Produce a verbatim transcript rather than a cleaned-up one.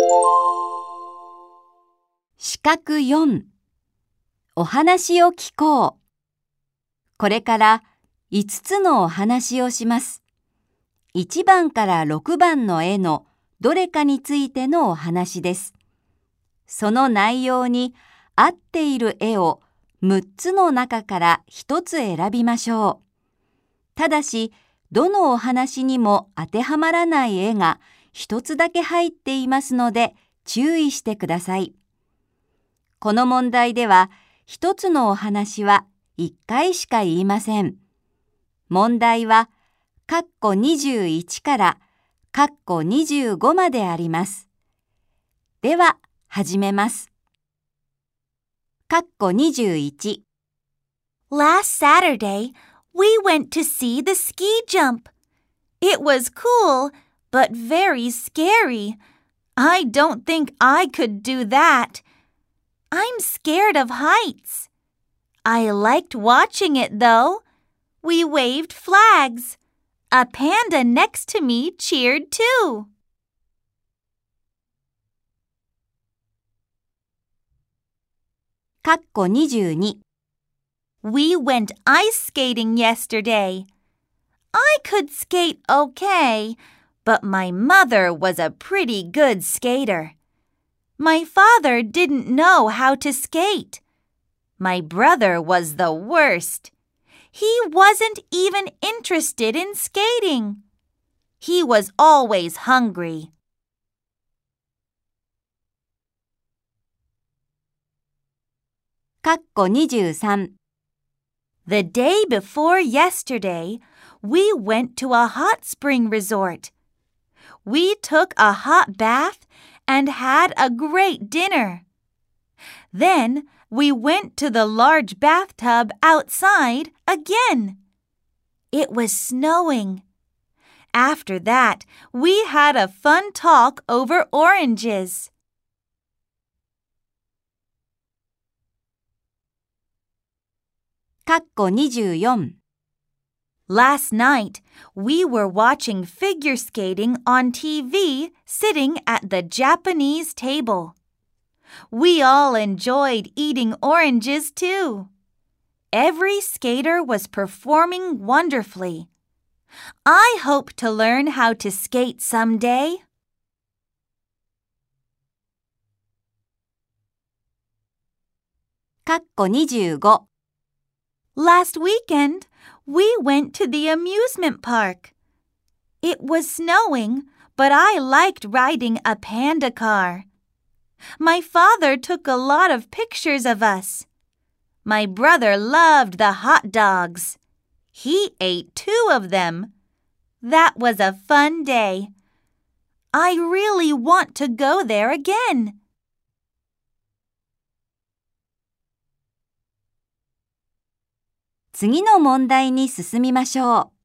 四角よん、お話を聞こう。これからいつつのお話をします。いちばんからろくばんの絵のどれかについてのお話です。その内容に合っている絵をむっつの中からひとつ選びましょう。ただし、どのお話にも当てはまらない絵がひとつだけ入っていますので注意してください。この問題ではひとつのお話はいっかいしか言いません。問題は括弧にじゅういちから括弧にじゅうごまであります。では始めます。括弧にじゅういち Last Saturday, we went to see the ski jump. It was cool, but very scary. I don't think I could do that. I'm scared of heights. I liked watching it, though. We waved flags. A panda next to me cheered too. 括弧にじゅうに We went ice skating yesterday. I could skate okay, but my mother was a pretty good skater. My father didn't know how to skate. My brother was the worst. He wasn't even interested in skating. He was always hungry. 括弧にじゅうさん The day before yesterday, we went to a hot spring resort. We took a hot bath and had a great dinner. Then we went to the large bathtub outside again. It was snowing. After that, we had a fun talk over oranges. 括弧にじゅうよん Last night, we were watching figure skating on T V sitting at the Japanese table. We all enjoyed eating oranges too. Every skater was performing wonderfully. I hope to learn how to skate someday. 括弧にじゅうご Last weekend, we went to the amusement park. It was snowing, but I liked riding a panda car. My father took a lot of pictures of us. My brother loved the hot dogs. He ate two of them. That was a fun day. I really want to go there again. 次の問題に進みましょう。